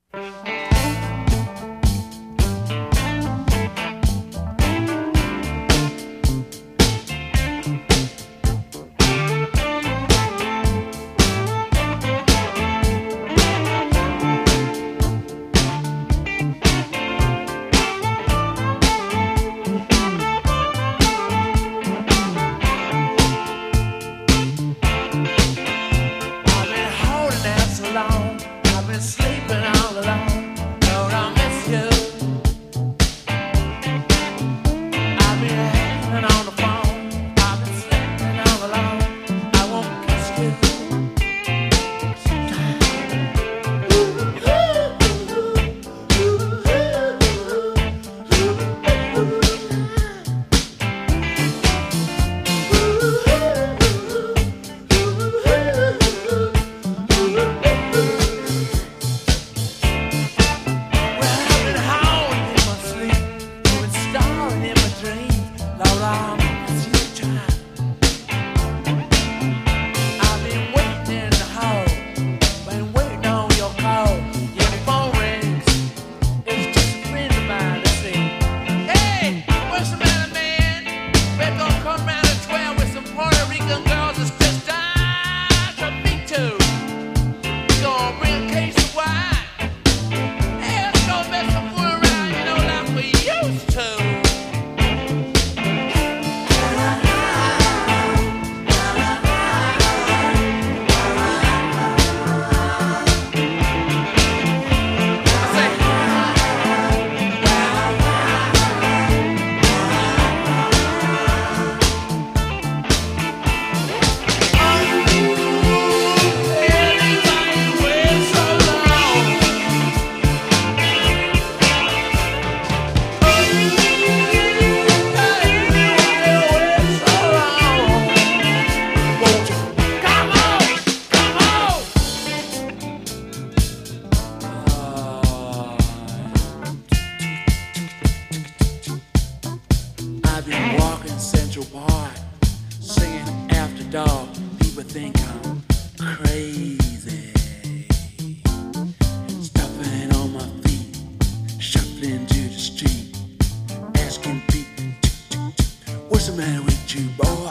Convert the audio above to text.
I've been sleeping all alone. Lord, I miss you. I've been hanging on the phone. I've been sleeping all alone. I won't kiss you. I've been walking Central Park, singing After Dark. People think I'm crazy. Stopping on my feet, shuffling to the street, asking people, what's the matter with you, boy?